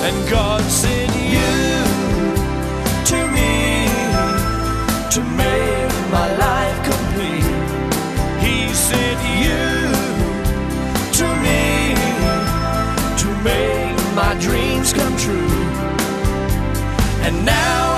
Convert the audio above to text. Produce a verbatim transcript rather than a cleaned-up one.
And God sent you to me to make my life complete. He sent you to me to make my dreams come true. And now